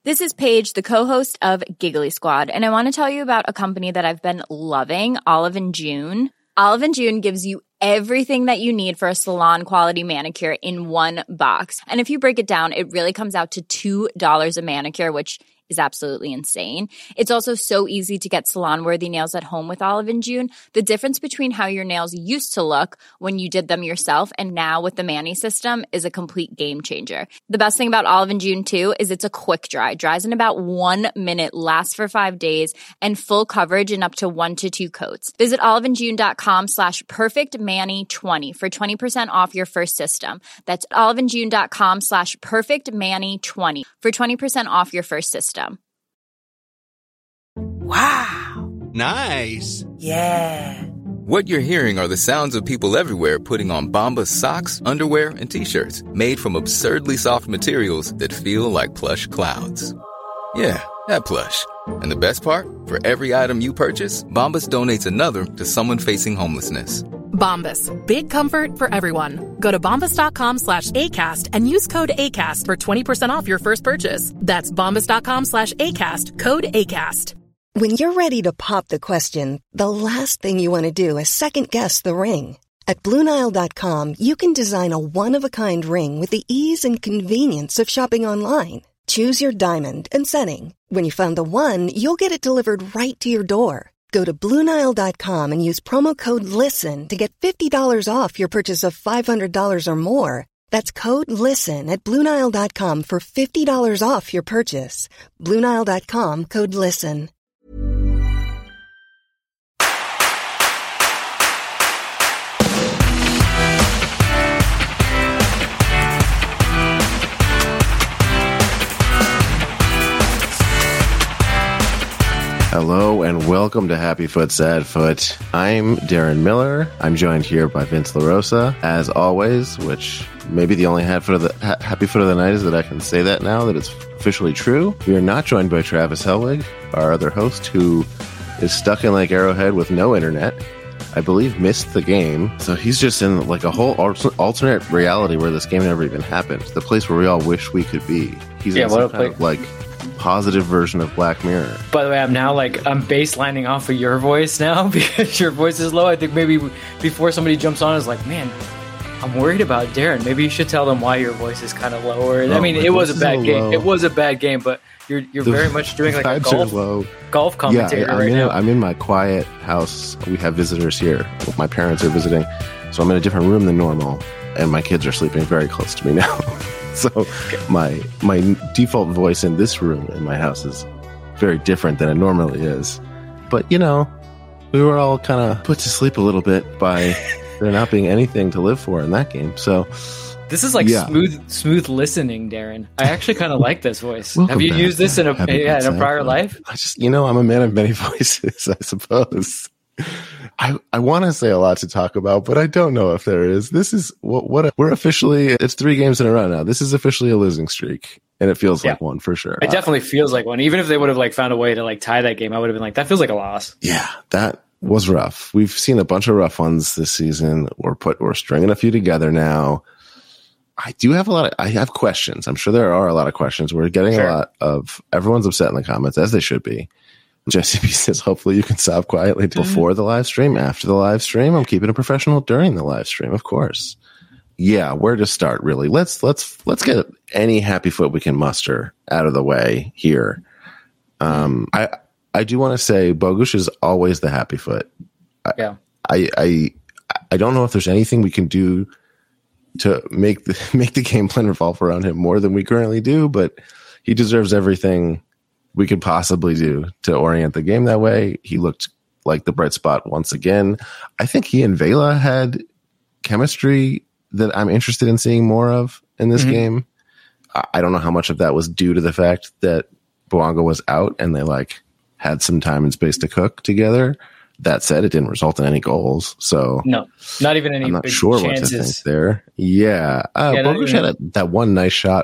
This is Paige, the co-host of Giggly Squad, and I want to tell you about a company that I've been loving, Olive & June. Olive & June gives you everything that you need for a salon-quality manicure in one box. And if you break it down, it really comes out to $2 a manicure, which is absolutely insane. It's also so easy to get salon-worthy nails at home with Olive & June. The difference between how your nails used to look when you did them yourself and now with the Mani system is a complete game changer. The best thing about Olive & June, too, is it's a quick dry. Dries in about 1 minute, lasts for 5 days, and full coverage in up to 1 to 2 coats. Visit oliveandjune.com/perfectmani20 for 20% off your first system. That's oliveandjune.com/perfectmani20 for 20% off your first system. Wow. Nice. Yeah. What you're hearing are the sounds of people everywhere putting on Bombas socks, underwear, and T-shirts made from absurdly soft materials that feel like plush clouds. Yeah, that plush. And the best part? For every item you purchase, Bombas donates another to someone facing homelessness. Bombas. Big comfort for everyone. Go to bombas.com/ACAST and use code ACAST for 20% off your first purchase. That's bombas.com/ACAST. Code ACAST. When you're ready to pop the question, the last thing you want to do is second-guess the ring. At BlueNile.com, you can design a one-of-a-kind ring with the ease and convenience of shopping online. Choose your diamond and setting. When you find the one, you'll get it delivered right to your door. Go to BlueNile.com and use promo code LISTEN to get $50 off your purchase of $500 or more. That's code LISTEN at BlueNile.com for $50 off your purchase. BlueNile.com, code LISTEN. Hello and welcome to Happy Foot, Sad Foot. I'm Darren Miller. I'm joined here by Vince LaRosa, as always, which maybe the only happy foot of the night is that I can say that now, that it's officially true. We are not joined by Travis Helwig, our other host, who is stuck in Lake Arrowhead with no internet. I believe missed the game. So he's just in like a whole alternate reality where this game never even happened. The place where we all wish we could be. He's in some kind of like positive version of Black Mirror. By the way, I'm baselining off of your voice now because your voice is low. I think maybe before somebody jumps on is like, man, I'm worried about Darren. Maybe you should tell them why your voice is kind of lower. I mean, it was a bad game. It was a bad game, but you're very much doing like a golf commentator now. I'm in my quiet house. We have visitors here. My parents are visiting, so I'm in a different room than normal, and my kids are sleeping very close to me now. So my default voice in this room in my house is very different than it normally is. But, you know, we were all kind of put to sleep a little bit by there not being anything to live for in that game. So this is like smooth listening, Darren. I actually kind of like this voice. Have you used this in a prior life? I'm a man of many voices, I suppose. I want to say a lot to talk about, but I don't know if there is. This is we're officially, it's 3 games in a row now. This is officially a losing streak, and it feels like one for sure. It definitely feels like one. Even if they would have like found a way to like tie that game, I would have been like, that feels like a loss. Yeah, that was rough. We've seen a bunch of rough ones this season. We're stringing a few together now. I have questions. I'm sure there are a lot of questions. We're getting a lot of, everyone's upset in the comments, as they should be. Jesse B says, hopefully you can stop quietly before the live stream. After the live stream, I'm keeping it professional during the live stream, of course. Yeah, where to start, really? Let's get any happy foot we can muster out of the way here. I do want to say Bogusz is always the happy foot. Yeah. I don't know if there's anything we can do to make the game plan revolve around him more than we currently do, but he deserves everything we could possibly do to orient the game that way. He looked like the bright spot once again. I think he and Vela had chemistry that I'm interested in seeing more of in this game. I don't know how much of that was due to the fact that Bouanga was out and they like had some time and space to cook together. That said, it didn't result in any goals. So no, not even any. I'm not big sure chances. what to think there. Yeah. Bogusz had that one nice shot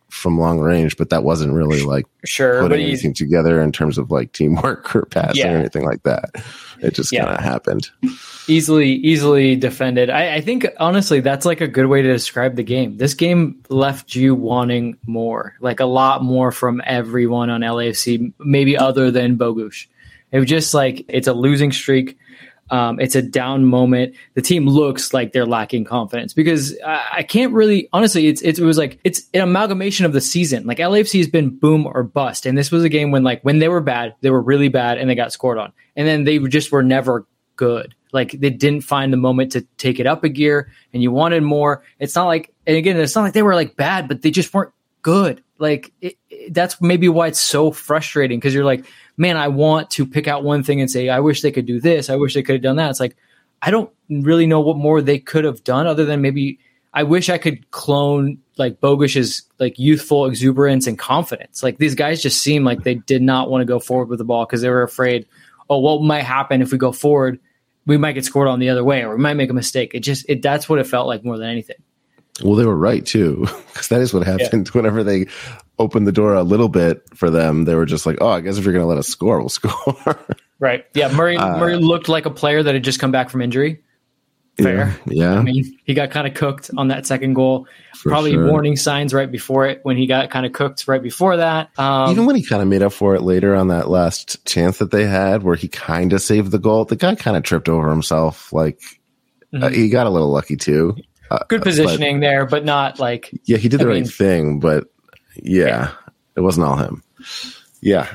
from long range, but that wasn't really like putting anything together in terms of like teamwork or passing or anything like that. It just kind of happened. Easily defended. I think honestly that's like a good way to describe the game. This game left you wanting more, like a lot more from everyone on LAFC, maybe other than Bogusz. It was just like, it's a losing streak. It's a down moment. The team looks like they're lacking confidence because I can't really, honestly, it was like, it's an amalgamation of the season. Like LAFC has been boom or bust. And this was a game when they were bad, they were really bad and they got scored on. And then they just were never good. Like they didn't find the moment to take it up a gear and you wanted more. It's not like, and again, it's not like they were like bad, but they just weren't good. Like that's maybe why it's so frustrating because you're like, man, I want to pick out one thing and say, I wish they could do this. I wish they could have done that. It's like, I don't really know what more they could have done other than maybe I wish I could clone like Bogusz's like youthful exuberance and confidence. Like these guys just seem like they did not want to go forward with the ball because they were afraid, oh, what might happen if we go forward? We might get scored on the other way or we might make a mistake. That's what it felt like more than anything. Well, they were right too, because that is what happened whenever they opened the door a little bit for them. They were just like, oh, I guess if you're going to let us score, we'll score. Right. Yeah. Murray looked like a player that had just come back from injury. Fair. Yeah. I mean, he got kind of cooked on that second goal. Probably warning signs right before it when he got kind of cooked right before that. Even when he kind of made up for it later on that last chance that they had where he kind of saved the goal, the guy kind of tripped over himself. Like he got a little lucky too. Good positioning there, but not like... Yeah, he did the right thing, but it wasn't all him. Yeah.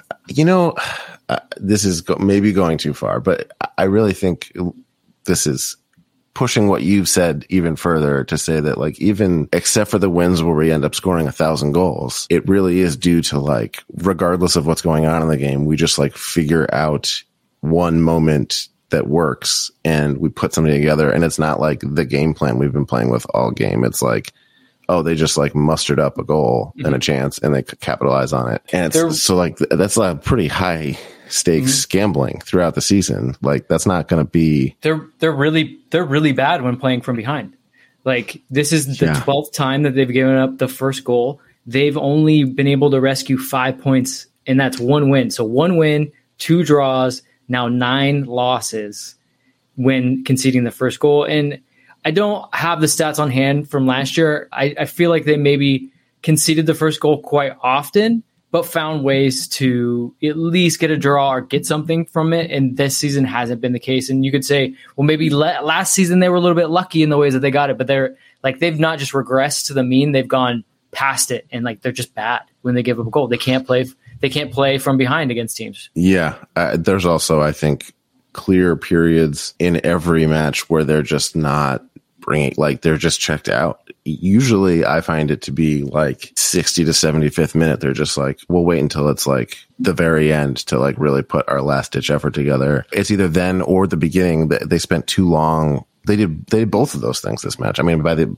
This is maybe going too far, but I really think this is pushing what you've said even further to say that like even except for the wins where we end up scoring 1,000 goals, it really is due to like regardless of what's going on in the game, we just like figure out one moment that works and we put something together and it's not like the game plan we've been playing with all game. It's like, oh, they just like mustered up a goal and a chance and they capitalize on it. And it's, so like that's a pretty high stakes gambling throughout the season. Like that's not going to be. They're really bad when playing from behind. Like this is the 12th time that they've given up the first goal. They've only been able to rescue 5 points and that's one win. So 1 win, 2 draws, now 9 losses when conceding the first goal. And I don't have the stats on hand from last year. I feel like they maybe conceded the first goal quite often, but found ways to at least get a draw or get something from it. And this season hasn't been the case. And you could say, well, maybe last season they were a little bit lucky in the ways that they got it, but they've not just regressed to the mean. They've gone past it. And like, they're just bad when they give up a goal. They can't play from behind against teams. Yeah. There's also, I think, clear periods in every match where they're just not bringing, like they're just checked out. Usually I find it to be like 60 to 75th minute. They're just like, we'll wait until it's like the very end to like really put our last ditch effort together. It's either then or the beginning that they spent too long. They did both of those things this match. I mean, by the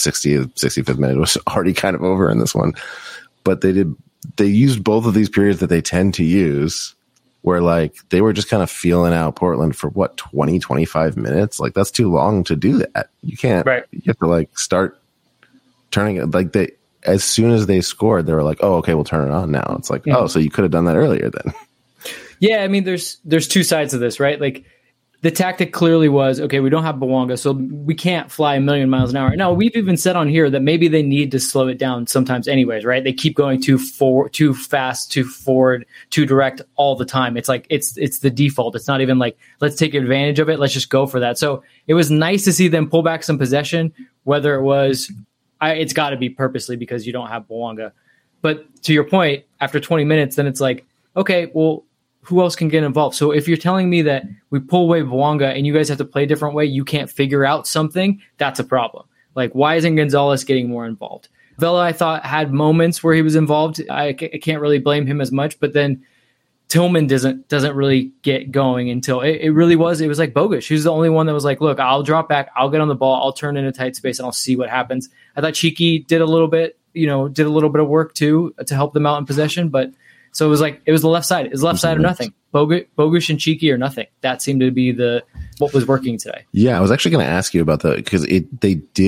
65th minute, it was already kind of over in this one, but they used both of these periods that they tend to use where like they were just kind of feeling out Portland for 20, 25 minutes. Like that's too long to do that. You can't, you have to like start turning it like as soon as they scored, they were like, oh, okay, we'll turn it on now. It's like, oh, so you could have done that earlier then. Yeah. I mean, there's 2 sides of this, right? Like the tactic clearly was, okay, we don't have Bouanga, so we can't fly 1,000,000 miles an hour. Now, we've even said on here that maybe they need to slow it down sometimes anyways, right? They keep going too fast, too forward, too direct all the time. It's like, it's the default. It's not even like, let's take advantage of it. Let's just go for that. So it was nice to see them pull back some possession, whether it was, it's got to be purposely because you don't have Bouanga. But to your point, after 20 minutes, then it's like, okay, well, who else can get involved? So if you're telling me that we pull away Bouanga and you guys have to play a different way, you can't figure out something, that's a problem. Like, why isn't Gonzalez getting more involved? Vela, I thought, had moments where he was involved. I can't really blame him as much, but then Tillman doesn't really get going until it was like Bogusz. He was the only one that was like, look, I'll drop back, I'll get on the ball, I'll turn in a tight space, and I'll see what happens. I thought Cheeky did a little bit of work too to help them out in possession, but so it was the left side. It was left side or nothing. Bogusz and Cheeky or nothing. That seemed to be what was working today. Yeah, I was actually going to ask you about that because they did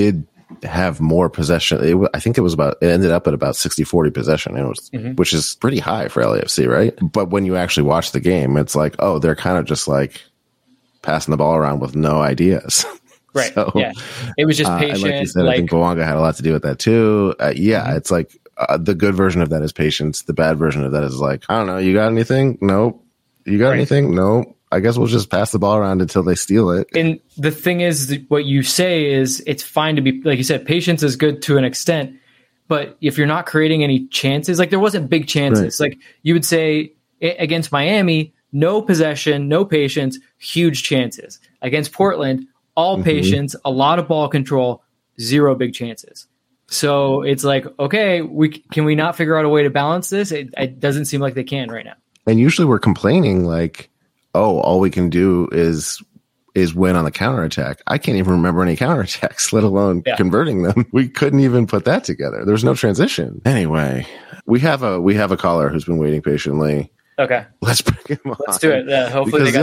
have more possession. I think it ended up at about 60-40 possession, which is pretty high for LAFC, right? But when you actually watch the game, it's like, oh, they're kind of just like passing the ball around with no ideas. Right. So, yeah. It was just patient. Like you said, I think Bouanga had a lot to do with that too. It's like the good version of that is patience. The bad version of that is like, I don't know, you got anything? Nope. You got anything? Nope. I guess we'll just pass the ball around until they steal it. And the thing is, what you say is it's fine to be, like you said, patience is good to an extent. But if you're not creating any chances, like there wasn't big chances. Right. Like you would say against Miami, no possession, no patience, huge chances. Against Portland, all patience, a lot of ball control, 0 big chances. So it's like, okay, can we not figure out a way to balance this? It doesn't seem like they can right now. And usually we're complaining like, oh, all we can do is win on the counterattack. I can't even remember any counterattacks, let alone converting them. We couldn't even put that together. There's no transition. Anyway, we have a caller who's been waiting patiently. Okay. Let's bring him on. Let's do it. Yeah, hopefully because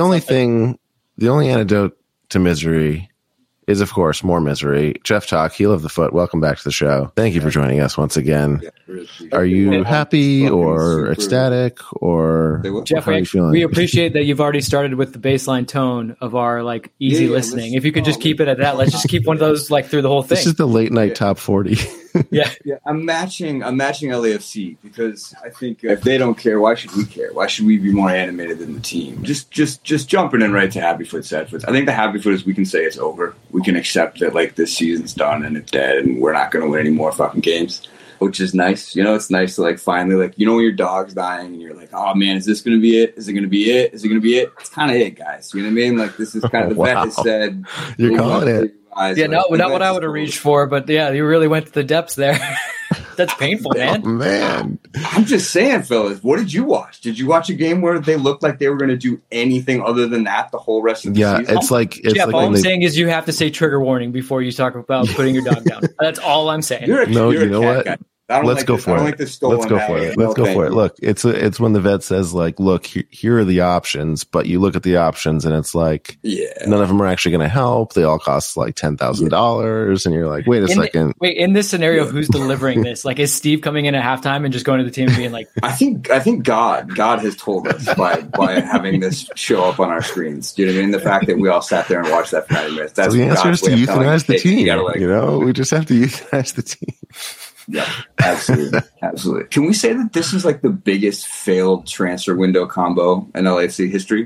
the only antidote to misery is, of course, more misery. Jeff Talk, heel of the foot. Welcome back to the show. Thank you for joining us once again. Are you happy or ecstatic or Jeff? How are you feeling? We appreciate that you've already started with the baseline tone of our like easy listening. If you could just keep it at that, let's just keep one of those like through the whole thing. This is the late night top 40. Yeah. I'm matching LAFC because I think if they don't care, why should we care? Why should we be more animated than the team? Just jumping in right to Happy Foot, Sad Foot. I think the Happy Foot is we can say it's over. We can accept that like this season's done and it's dead and we're not going to win any more fucking games, which is nice. You know, it's nice to like finally like, you know, when your dog's dying and you're like, oh man, is this going to be it? Is it going to be it? Is it going to be it? It's kind of it, guys. You know what I mean? Like this is kind of the vet has said. You're calling it. Yeah, not what I would have reached for, but yeah, you really went to the depths there. That's painful, man. Oh, man. I'm just saying, fellas, what did you watch? Did you watch a game where they looked like they were going to do anything other than that the whole rest of the season? Yeah, it's like all I'm saying is you have to say trigger warning before you talk about putting your dog down. That's all I'm saying. You know what? Guy. Let's go for it. Let's go for it. Look, it's when the vet says like, look, here are the options, but you look at the options and it's like, none of them are actually going to help. They all cost like $10,000, and you're like, wait a second. In this scenario, who's delivering this? Like, is Steve coming in at halftime and just going to the team and being like, I think God has told us by having this show up on our screens. Do you know what I mean? The fact that we all sat there and watched that for 90 minutes. That's the answer is to euthanize the team. You know, we just have to euthanize the team. Yeah, absolutely. Can we say that this is like the biggest failed transfer window combo in LAFC history?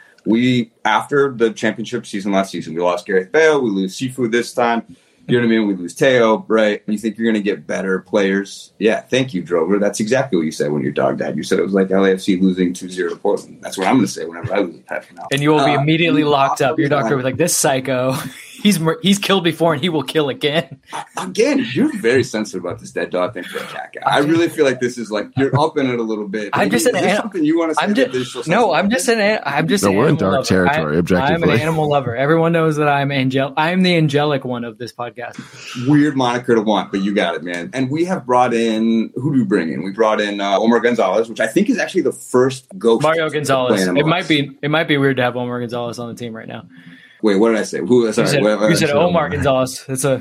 After the championship season last season, we lost Gareth Bale, we lose Sifu this time. You know what I mean? We lose Teo, right? And you think you're going to get better players. Yeah, thank you, Drover. That's exactly what you said when your dog died. You said it was like LAFC losing 2-0 to Portland. That's what I'm going to say whenever I lose a pet now. And you will be immediately locked up. Your doctor was like, this psycho, he's killed before and he will kill again. Again, you're very sensitive about this dead dog thing for a cat guy. I really feel like this is like, you're up in it a little bit. I'm just something you want to say? We're in dark territory, objectively. I'm an animal lover. Everyone knows that I'm the angelic one of this podcast. Weird moniker to want, but you got it, man. And we have brought in, who do we bring in? We brought in Omar Gonzalez, which I think is actually the first ghost. Mario Gonzalez. It might be weird to have Omar Gonzalez on the team right now. Wait, what did I say? You said Omar Gonzalez.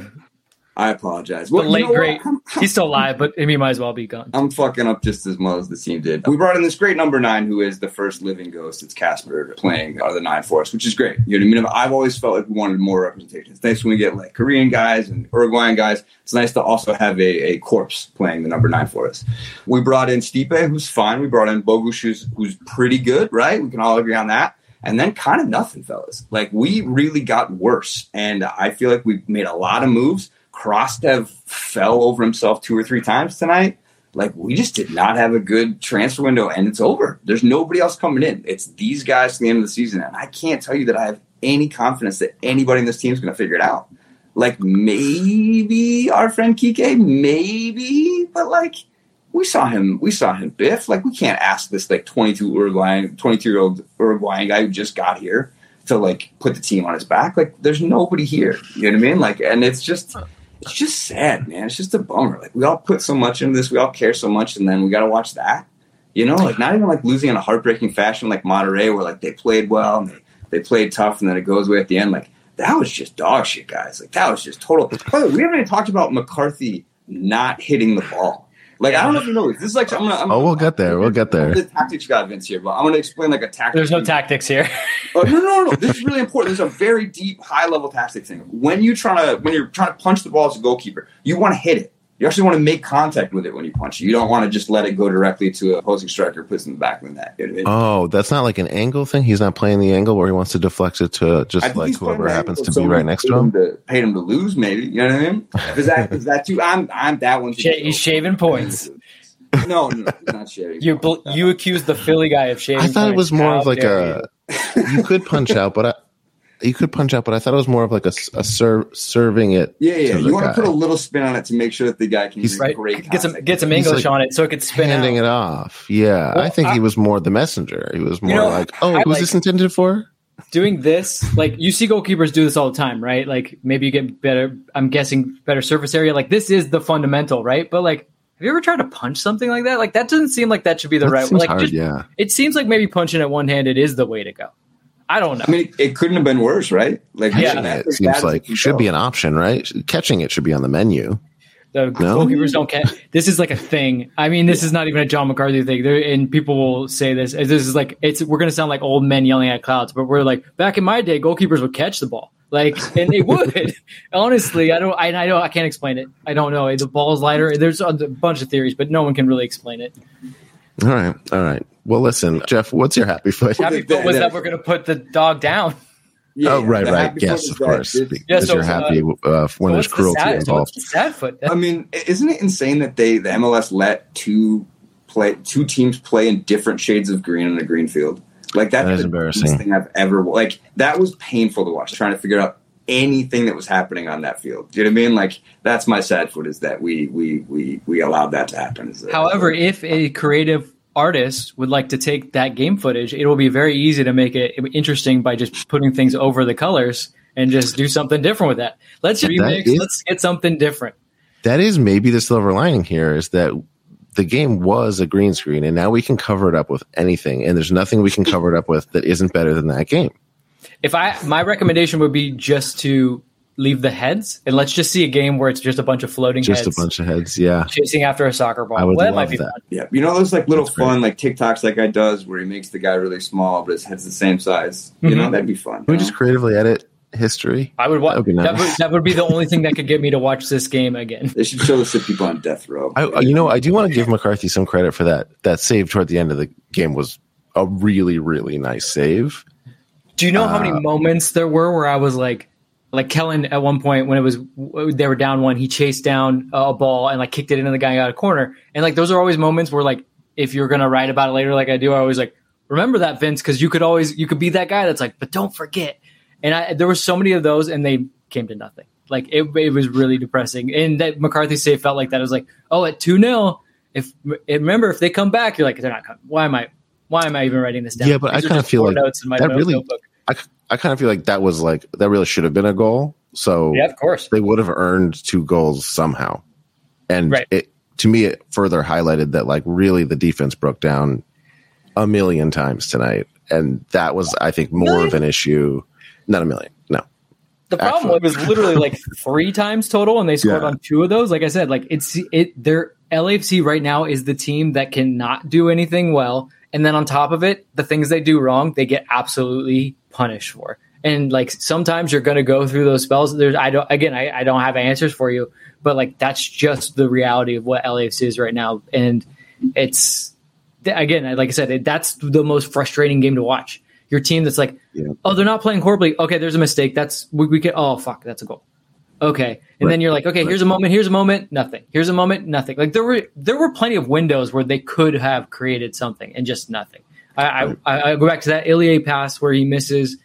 I apologize. Well, late great. He's still alive, but he might as well be gone. I'm fucking up just as well as the team did. We brought in this great number 9 who is the first living ghost. It's Casper playing the 9 for us, which is great. You know what I mean? I've always felt like we wanted more representation. It's nice when we get like Korean guys and Uruguayan guys. It's nice to also have a corpse playing the number 9 for us. We brought in Stipe, who's fine. We brought in Bogusz, who's pretty good, right? We can all agree on that. And then kind of nothing, fellas. Like, we really got worse. And I feel like we made a lot of moves. Krastev fell over himself 2 or 3 times tonight. Like, we just did not have a good transfer window, and it's over. There's nobody else coming in. It's these guys to the end of the season. And I can't tell you that I have any confidence that anybody in this team is going to figure it out. Like, maybe our friend Kike, maybe, but like, we saw him biff. Like, we can't ask this like 22-year-old Uruguayan guy who just got here to like put the team on his back. Like, there's nobody here. You know what I mean? Like, and it's just sad, man. It's just a bummer. Like, we all put so much into this, we all care so much, and then we got to watch that. You know, like, not even like losing in a heartbreaking fashion like Monterrey, where like they played well and they played tough, and then it goes away at the end. Like, that was just dog shit, guys. Like, that was just total. By the way, we haven't even talked about McCarthy not hitting the ball. Like, I don't know if you know this. This is like, we'll get there. We'll get there. The tactics guy Vince here, but I'm going to explain like a tactic. There's no tactics here. No. This is really important. This is a very deep, high level tactic thing. When you're trying to punch the ball as a goalkeeper, you want to hit it. You actually want to make contact with it when you punch it. You don't want to just let it go directly to an opposing striker who puts it in the back of the net. You know what I mean? Oh, that's not like an angle thing? He's not playing the angle where he wants to deflect it to just like whoever happens to be right next to him? Paid him to lose, maybe. You know what I mean? Is that too? I'm that one. He's shaving points. No, he's not shaving. You accused the Philly guy of shaving. I thought it was more of like you could punch out, but I thought it was more of like a serving it. Yeah. You want to put a little spin on it to make sure that the guy can get some English on it so it could spin handing out. it off. Yeah, well, I think he was more the messenger. He was more like, who's this intended for? Doing this, like you see goalkeepers do this all the time, right? Like maybe you get better. I'm guessing better surface area. Like this is the fundamental, right? But like, have you ever tried to punch something like that? Like that doesn't seem like that should be the right way. Like, hard, yeah. It seems like maybe punching it one-handed is the way to go. I don't know. I mean, it couldn't have been worse, right? Like, it seems like it should be an option, right? Catching it should be on the menu. The goalkeepers don't catch. This is like a thing. I mean, this is not even a John McCarthy thing. And people will say this. This is like we're going to sound like old men yelling at clouds, but we're like back in my day, goalkeepers would catch the ball, like, and they would. Honestly, I can't explain it. I don't know. The ball's lighter. There's a bunch of theories, but no one can really explain it. All right. Well, listen, Jeff, what's your happy foot? Happy foot was that we're going to put the dog down. Yeah, right. Yes, of course. Because you're happy when there's cruelty involved. Sad foot. I mean, isn't it insane that the MLS let two teams play in different shades of green on a green field? Like that is embarrassing. Thing I've ever like. That was painful to watch. Trying to figure out anything that was happening on that field. Do you know what I mean? Like that's my sad foot is that we allowed that to happen. However, if a creative artist would like to take that game footage, it will be very easy to make it interesting by just putting things over the colors and just do something different with that. Let's remix. Let's get something different. That is maybe the silver lining here is that the game was a green screen and now we can cover it up with anything. And there's nothing we can cover it up with that isn't better than that game. My recommendation would be just to leave the heads and let's just see a game where it's just a bunch of floating heads. Just a bunch of heads, yeah. Chasing after a soccer ball. I would love might be that. Fun. Yeah, you know those like little fun like TikToks that guy does where he makes the guy really small but his head's the same size. You know, that'd be fun. Can we just creatively edit history? I would watch. That would be nice. That would be the only thing that could get me to watch this game again. They should show the people on death row. I do want to give McCarthy some credit for that. That save toward the end of the game was a really, really nice save. Do you know how many moments there were where I was like Kellen at one point when they were down one, he chased down a ball and like kicked it into the guy out of corner. And like, those are always moments where like, if you're going to write about it later, like I do, I always like, remember that, Vince. Cause you could be that guy that's like, but don't forget. And there were so many of those and they came to nothing. Like it was really depressing. And that McCarthy save felt like that. It was like, at 2-0, remember if they come back, you're like, they're not coming. Why am I even writing this down? Yeah, but I kind of feel like that really, I kind of feel like that was like, that really should have been a goal. So yeah, of course they would have earned 2 goals somehow. And to me, it further highlighted that like really the defense broke down a million times tonight. And that was, I think, more of an issue. Not a million. No. The problem was literally like 3 times total and they scored on 2 of those. Like I said, like their LAFC right now is the team that cannot do anything well. And then on top of it, the things they do wrong, they get absolutely punished for. And like sometimes you're going to go through those spells. I don't have answers for you, but like that's just the reality of what LAFC is right now. And it's again, like I said, that's the most frustrating game to watch. Your team that's like, they're not playing horribly. Okay, there's a mistake. That's we can. Oh fuck, that's a goal. Okay, and then you're like, okay, here's a moment, nothing. Here's a moment, nothing. Like there were plenty of windows where they could have created something and just nothing. I go back to that Ilie pass where he misses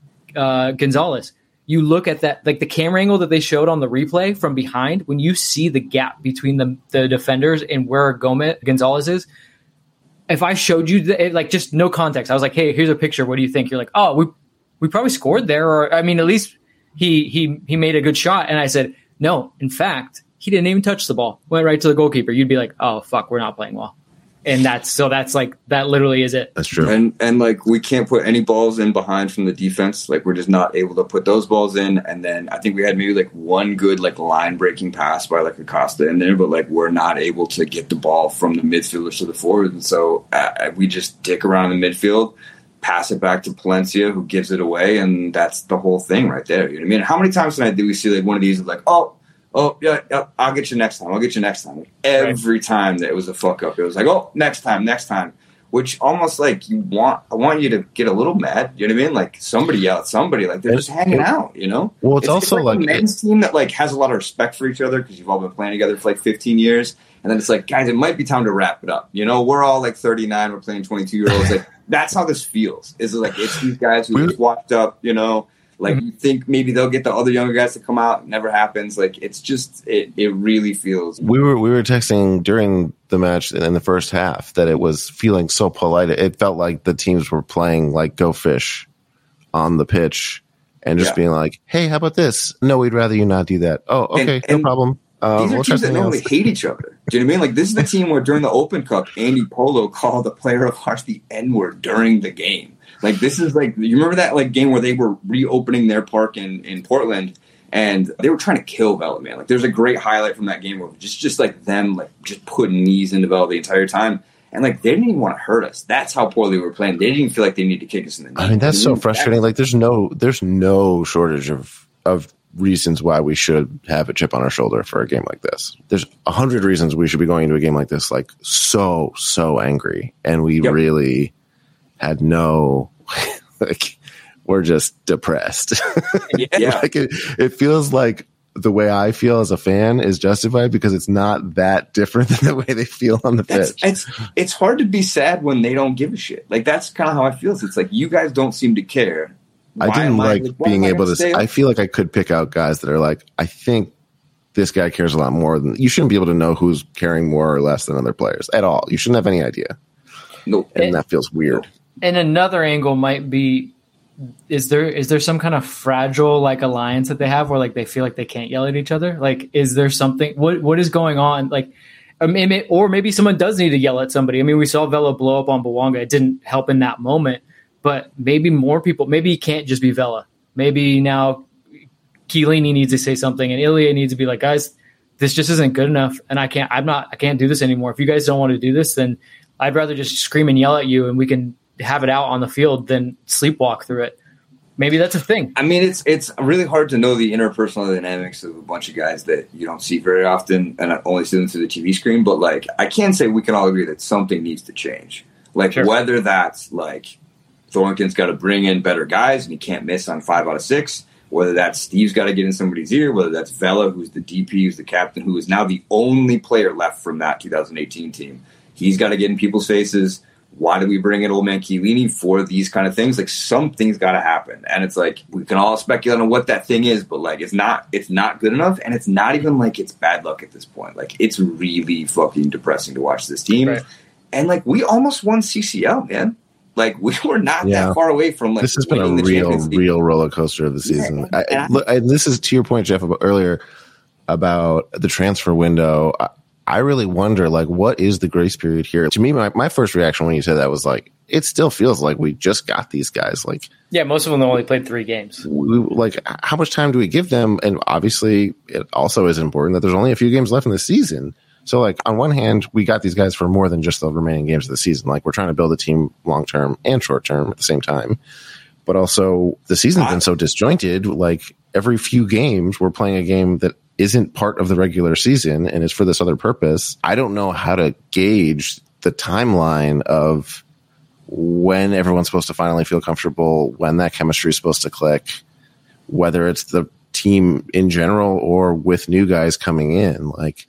Gonzalez. You look at that, like the camera angle that they showed on the replay from behind. When you see the gap between the defenders and where Gonzalez is. If I showed you like just no context, I was like, hey, here's a picture. What do you think? You're like, oh, we probably scored there. Or, I mean, at least he made a good shot. And I said, no, in fact, he didn't even touch the ball. Went right to the goalkeeper. You'd be like, oh, fuck, we're not playing well. And that's like, that literally is it. That's true. And like, we can't put any balls in behind from the defense. Like, we're just not able to put those balls in. And then I think we had maybe like one good like line breaking pass by like Acosta in there, but like we're not able to get the ball from the midfielders to the forwards. And so we just dick around in the midfield, pass it back to Palencia, who gives it away, and that's the whole thing right there. You know what I mean? How many times tonight do we see like one of these like, oh yeah, I'll get you next time. Like, every time that it was a fuck up, it was like, oh, next time. Which almost like I want you to get a little mad. You know what I mean? Like somebody yell at somebody, like they're just hanging out. You know? Well, it's also like a men's team that like has a lot of respect for each other because you've all been playing together for like 15 years, and then it's like, guys, it might be time to wrap it up. You know, we're all like 39, we're playing 22-year-olds. Like that's how this feels. Is like it's these guys who just walked up. You know. Like, you think maybe they'll get the other younger guys to come out. It never happens. Like, it's just, it really feels. We were texting during the match in the first half that it was feeling so polite. It felt like the teams were playing like Go Fish on the pitch and just being like, hey, how about this? No, we'd rather you not do that. Oh, okay, no problem. These are teams that normally hate each other. Do you know what I mean? Like, this is the team where during the Open Cup, Andy Polo called a player of ours the N-word during the game. Like, this is like, you remember that like game where they were reopening their park in Portland and they were trying to kill Vela, man. Like, there's a great highlight from that game where just like them, like, just putting knees into Vela the entire time. And like, they didn't even want to hurt us. That's how poorly we were playing. They didn't even feel like they needed to kick us in the knee. I mean, that's so frustrating. Like, there's no shortage of reasons why we should have a chip on our shoulder for a game like this. There's 100 reasons we should be going into a game like this, like, so angry. And we really had no, like, we're just depressed. Yeah. Like it feels like the way I feel as a fan is justified because it's not that different than the way they feel on the pitch. It's hard to be sad when they don't give a shit. Like, that's kind of how I feel. It's like, you guys don't seem to care. I didn't like being able to say, I feel like I could pick out guys that are like, I think this guy cares a lot more than you. Shouldn't be able to know who's caring more or less than other players at all. You shouldn't have any idea. Nope. And that feels weird. And another angle might be, is there some kind of fragile like alliance that they have where like they feel like they can't yell at each other? Like, is there something, what is going on? Like, or maybe someone does need to yell at somebody. I mean, we saw Vela blow up on Bouanga. It didn't help in that moment, but maybe more people, maybe it can't just be Vela. Maybe now Chiellini needs to say something and Ilya needs to be like, guys, this just isn't good enough. And I can't do this anymore. If you guys don't want to do this, then I'd rather just scream and yell at you and we can have it out on the field than sleepwalk through it. Maybe that's a thing. I mean, it's really hard to know the interpersonal dynamics of a bunch of guys that you don't see very often and I only see them through the TV screen. But like, I can say we can all agree that something needs to change. Like, sure. Whether that's like Thornton's got to bring in better guys and he can't miss on 5 out of 6, whether that's Steve's got to get in somebody's ear, whether that's Vela, who's the DP, who's the captain, who is now the only player left from that 2018 team. He's got to get in people's faces. Why do we bring in old man Chiellini for these kind of things? Like, something's got to happen. And it's like, we can all speculate on what that thing is, but like, it's not good enough. And it's not even like it's bad luck at this point. Like, it's really fucking depressing to watch this team. Right. And like, we almost won CCL, man. Like, we were not that far away from like, this has been a real roller coaster of the season. Yeah. This is to your point, Jeff, earlier about the transfer window. I really wonder, like, what is the grace period here? To me, my first reaction when you said that was like, it still feels like we just got these guys. Like, yeah, most of them only played 3 games. Like, how much time do we give them? And obviously, it also is important that there's only a few games left in the season. So, like, on one hand, we got these guys for more than just the remaining games of the season. Like, we're trying to build a team long term and short term at the same time. But also, the season's been so disjointed. Like, every few games, we're playing a game that isn't part of the regular season and is for this other purpose. I don't know how to gauge the timeline of when everyone's supposed to finally feel comfortable, when that chemistry is supposed to click, whether it's the team in general or with new guys coming in. Like,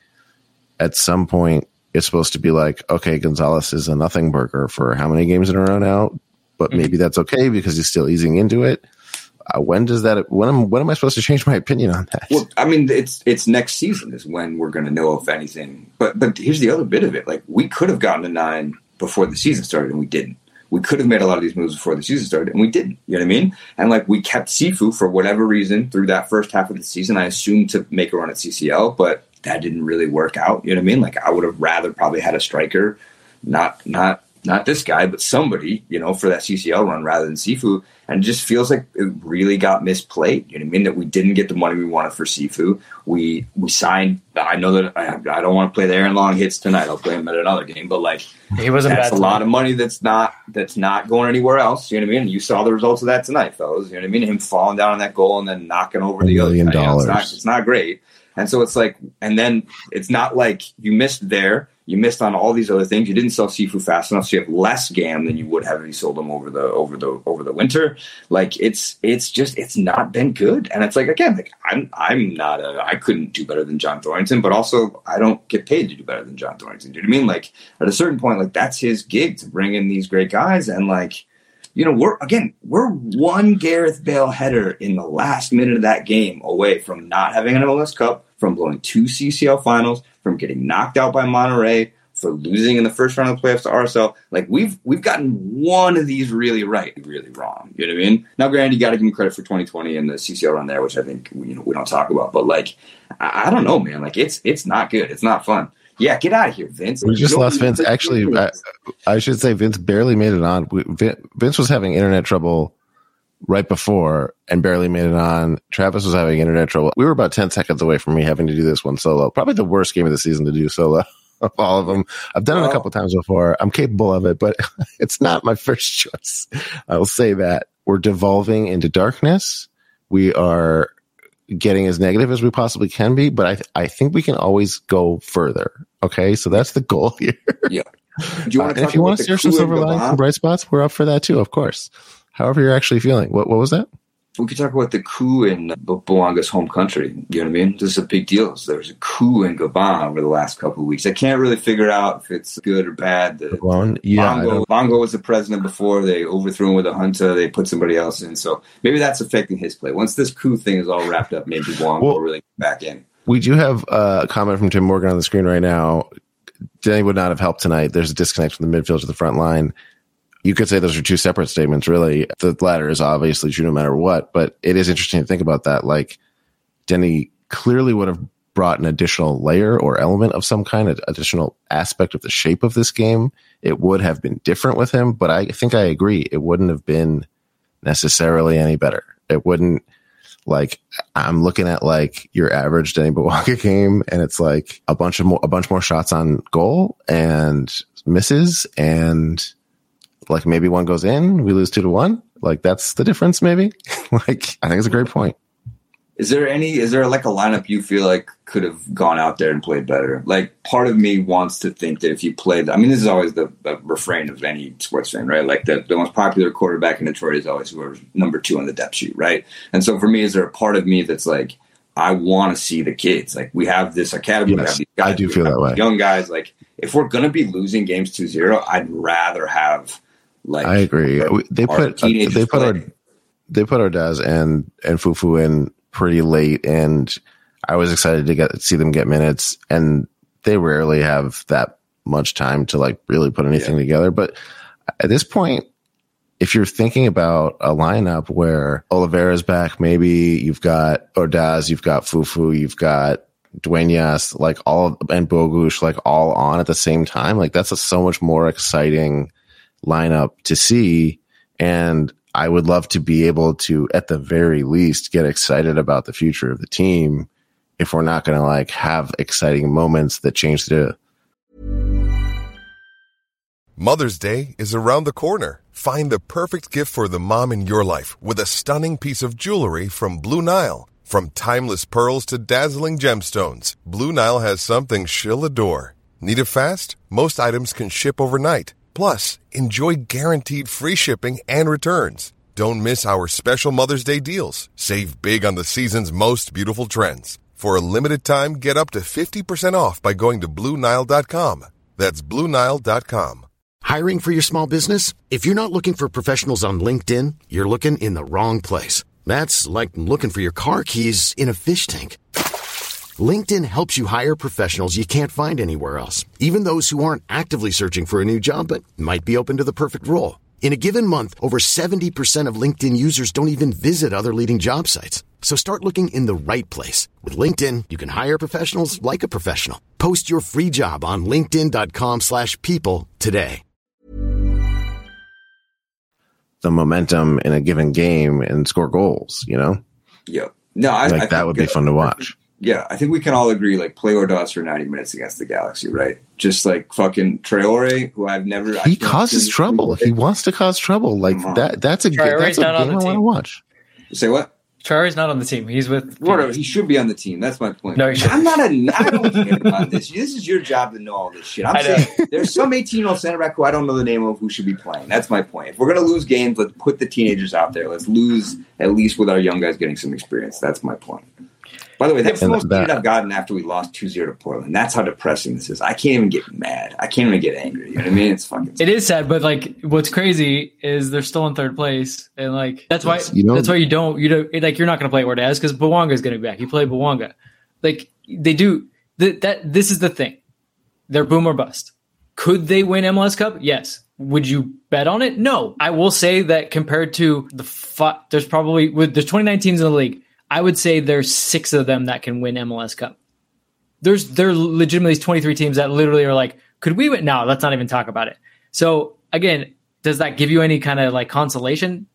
at some point, it's supposed to be like, okay, Gonzalez is a nothing burger for how many games in a row now? But maybe that's okay because he's still easing into it. When am I supposed to change my opinion on that? Well, I mean, it's next season is when we're going to know if anything. But here's the other bit of it. Like, we could have gotten to 9 before the season started, and we didn't. We could have made a lot of these moves before the season started, and we didn't. You know what I mean? And like, we kept Sifu for whatever reason through that first half of the season. I assumed to make a run at CCL, but that didn't really work out. You know what I mean? Like, I would have rather probably had a striker not this guy, but somebody, for that CCL run rather than Sifu. And it just feels like it really got misplayed. You know what I mean? That we didn't get the money we wanted for Sifu. We signed. I know that I don't want to play the Aaron Long hits tonight. I'll play him at another game. But like, he wasn't that's bad a lot of money that's not going anywhere else. You know what I mean? And you saw the results of that tonight, fellas. You know what I mean? Him falling down on that goal and then knocking over the other guy. It's not great. And so it's like, and then it's not like you missed there. You missed on all these other things. You didn't sell Sifu fast enough, so you have less GAM than you would have if you sold them over the winter. Like it's not been good. And it's like, again, like I couldn't do better than John Thornton, but also I don't get paid to do better than John Thornton. Do you know what I mean? Like at a certain point, like that's his gig to bring in these great guys. And like, we're one Gareth Bale header in the last minute of that game away from not having an MLS Cup, from blowing 2 CCL finals, from getting knocked out by Monterrey, for losing in the first round of the playoffs to RSL. Like we've gotten one of these really right, really wrong. You know what I mean? Now, granted, you got to give him credit for 2020 and the CCL run there, which I think we don't talk about. But like, I don't know, man. Like it's not good. It's not fun. Yeah, get out of here, Vince. We just lost Vince. Actually, I should say Vince barely made it on. Vince was having internet trouble right before and barely made it on. Travis was having internet trouble. We were about 10 seconds away from me having to do this one solo. Probably the worst game of the season to do solo of all of them. I've done it a couple times before. I'm capable of it, but it's not my first choice. I will say that. We're devolving into darkness. We are getting as negative as we possibly can be, but I think we can always go further. Okay, so that's the goal here. Yeah. Do you want to if you want to share some silver linings and bright spots, we're up for that too, of course. However you're actually feeling. What was that? We could talk about the coup in Bouanga's home country. You know what I mean? This is a big deal. So there was a coup in Gabon over the last couple of weeks. I can't really figure out if it's good or bad. Bongo was the president before. They overthrew him with a junta. They put somebody else in. So maybe that's affecting his play. Once this coup thing is all wrapped up, maybe Bouanga will really get back in. We do have a comment from Tim Morgan on the screen right now. Denny would not have helped tonight. There's a disconnect from the midfield to the front line. You could say those are two separate statements, really. The latter is obviously true no matter what, but it is interesting to think about that. Like, Denny clearly would have brought an additional layer or element of some kind, of additional aspect of the shape of this game. It would have been different with him, but I think I agree. It wouldn't have been necessarily any better. It wouldn't, like, I'm looking at like your average Denny Bouanga game, and it's like a bunch more shots on goal and misses, and like maybe one goes in, we lose 2-1. Like that's the difference, maybe. Like I think it's a great point. Is there like a lineup you feel like could have gone out there and played better? Like part of me wants to think that if you played, I mean, this is always the refrain of any sports fan, right? Like the most popular quarterback in Detroit is always whoever's number 2 on the depth sheet, right? And so for me, is there a part of me that's like, I want to see the kids. Like we have this academy. Yes, we have these guys, I do feel that way. Young guys, like if we're going to be losing games 2-0, I'd rather have like. I agree. They put Ordaz and Fufu in pretty late, and I was excited to see them get minutes, and they rarely have that much time to like really put anything together. But at this point, if you're thinking about a lineup where Oliveira's back, maybe you've got Ordaz, you've got Fufu, you've got Dueñas, like all, and Bogusz, like all on at the same time, like that's a so much more exciting lineup to see. And I would love to be able to, at the very least, get excited about the future of the team if we're not going to like have exciting moments that change the. Mother's Day is around the corner. Find the perfect gift for the mom in your life with a stunning piece of jewelry from Blue Nile. From timeless pearls to dazzling gemstones, Blue Nile has something she'll adore. Need it fast? Most items can ship overnight. Plus, enjoy guaranteed free shipping and returns. Don't miss our special Mother's Day deals. Save big on the season's most beautiful trends. For a limited time, get up to 50% off by going to BlueNile.com. That's BlueNile.com. Hiring for your small business? If you're not looking for professionals on LinkedIn, you're looking in the wrong place. That's like looking for your car keys in a fish tank. LinkedIn helps you hire professionals you can't find anywhere else, even those who aren't actively searching for a new job but might be open to the perfect role. In a given month, over 70% of LinkedIn users don't even visit other leading job sites. So start looking in the right place. With LinkedIn, you can hire professionals like a professional. Post your free job on linkedin.com/people today. The momentum in a given game and score goals, you know? Yeah. No, I that think would be fun to watch. Yeah, I think we can all agree, like, play or dust for 90 minutes against the Galaxy, right? Just like fucking Traore, who I've never... He causes trouble. He wants to cause trouble. Like, that's a game I want to watch. Say what? Traore's not on the team. He's with... Whatever, he should be on the team. That's my point. No, he shouldn't. I don't care about this. This is your job to know all this shit. I'm saying there's some 18-year-old center back who I don't know the name of who should be playing. That's my point. If we're going to lose games, let's put the teenagers out there. Let's lose at least with our young guys getting some experience. That's my point. By the way, that's the most heat I've gotten after we lost 2-0 to Portland. That's how depressing this is. I can't even get mad. I can't even get angry. You know what I mean? It's fucking sad. It is sad, but like what's crazy is they're still in third place, and like that's why you don't like you're not going to play Ordaz because Bouanga is going to be back. You play Bouanga, like they do. This is the thing. They're boom or bust. Could they win MLS Cup? Yes. Would you bet on it? No. I will say that compared to there's 29 teams in the league. I would say there's 6 of them that can win MLS Cup. There are legitimately 23 teams that literally are like, could we win? No, let's not even talk about it. So again, does that give you any kind of like consolation?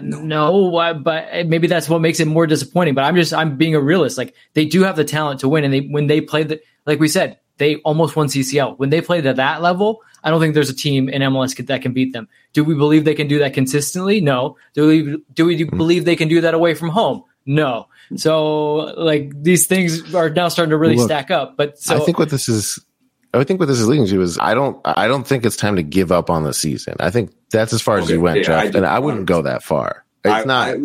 No, but maybe that's what makes it more disappointing. But I'm being a realist. Like they do have the talent to win, and when they played like we said, they almost won CCL. When they played at that level, I don't think there's a team in MLS that can beat them. Do we believe they can do that consistently? No. Do we believe they can do that away from home? No. So like these things are now starting to really stack up. But I think what this is leading to is I don't think it's time to give up on the season. I think that's as far as you went, Jeff, and I wouldn't go that far. It's not.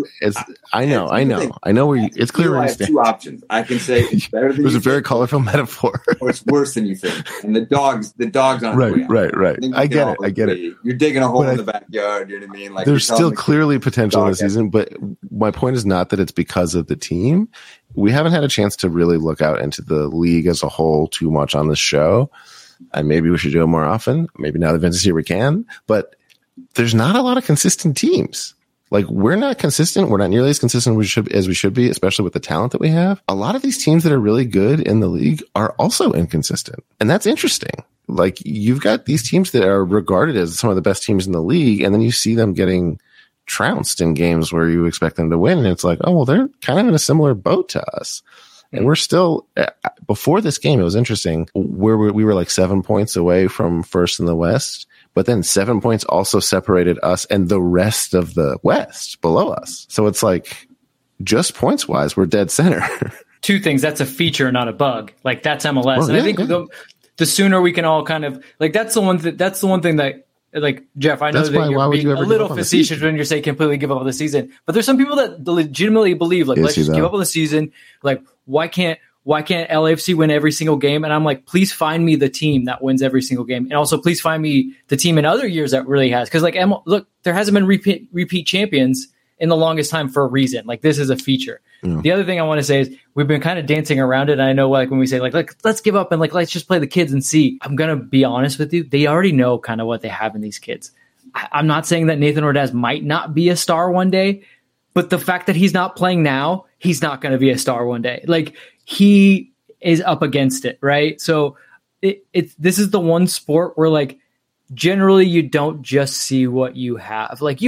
I know where you. It's clear. I have 2 options. I can say it's better than. It was a very colorful metaphor. Or it's worse than you think. And the dogs on right. I get it. You're digging a hole in the backyard. You know what I mean? Like there's still clearly potential this season, but my point is not that it's because of the team. We haven't had a chance to really look out into the league as a whole too much on this show, and maybe we should do it more often. Maybe now that Vince is here, we can. But there's not a lot of consistent teams. Like we're not consistent. We're not nearly as consistent as we should be, especially with the talent that we have. A lot of these teams that are really good in the league are also inconsistent. And that's interesting. Like you've got these teams that are regarded as some of the best teams in the league. And then you see them getting trounced in games where you expect them to win. And it's like, oh, well, they're kind of in a similar boat to us. And we're still, before this game, it was interesting where we were like 7 points away from first in the West. But then 7 points also separated us and the rest of the West below us. So it's like, just points wise, we're dead center. 2 things. That's a feature, not a bug. Like that's MLS. And I think the sooner we can all kind of like, that's the one thing that like, Jeff, I know that you're being a little facetious when you're saying completely give up on the season, but there's some people that legitimately believe like, let's just give up on the season. Like, why can't LAFC win every single game? And I'm like, please find me the team that wins every single game. And also please find me the team in other years that really has. Cause like, look, there hasn't been repeat champions in the longest time for a reason. Like this is a feature. Yeah. The other thing I want to say is we've been kind of dancing around it. And I know like when we say like, let's give up and like, let's just play the kids and see. I'm going to be honest with you. They already know kind of what they have in these kids. I'm not saying that Nathan Ordaz might not be a star one day, but the fact that he's not playing now, he's not going to be a star one day. Like he is up against it, right? So this is the one sport where like generally you don't just see what you have. Like